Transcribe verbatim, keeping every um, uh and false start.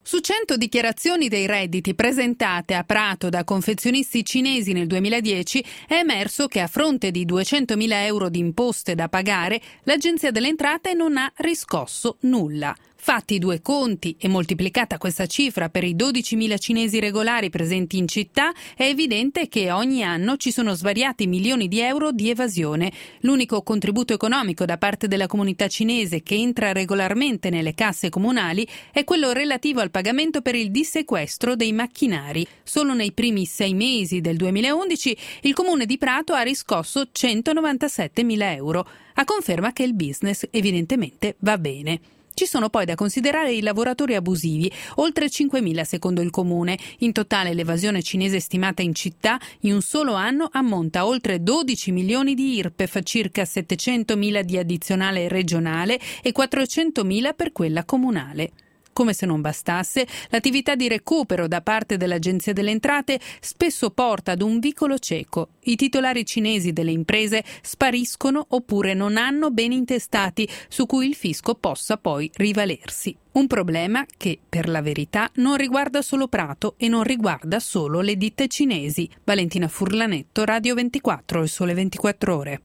Su cento dichiarazioni dei redditi presentate a Prato da confezionisti cinesi nel duemiladieci è emerso che a fronte di duecentomila euro di imposte da pagare, l'Agenzia delle Entrate non ha riscosso nulla. Fatti i due conti e moltiplicata questa cifra per i dodicimila cinesi regolari presenti in città, è evidente che ogni anno ci sono svariati milioni di euro di evasione. L'unico contributo economico da parte della comunità cinese che entra regolarmente nelle casse comunali è quello relativo al pagamento per il dissequestro dei macchinari. Solo nei primi sei mesi del duemilaundici il comune di Prato ha riscosso centonovantasettemila euro, a conferma che il business evidentemente va bene. Ci sono poi da considerare i lavoratori abusivi, oltre cinquemila secondo il comune. In totale l'evasione cinese stimata in città in un solo anno ammonta a oltre dodici milioni di I R P E F, circa settecentomila di addizionale regionale e quattrocentomila per quella comunale. Come se non bastasse, l'attività di recupero da parte dell'Agenzia delle Entrate spesso porta ad un vicolo cieco. I titolari cinesi delle imprese spariscono oppure non hanno beni intestati su cui il fisco possa poi rivalersi. Un problema che, per la verità, non riguarda solo Prato e non riguarda solo le ditte cinesi. Valentina Furlanetto, Radio ventiquattro, Il Sole ventiquattro Ore.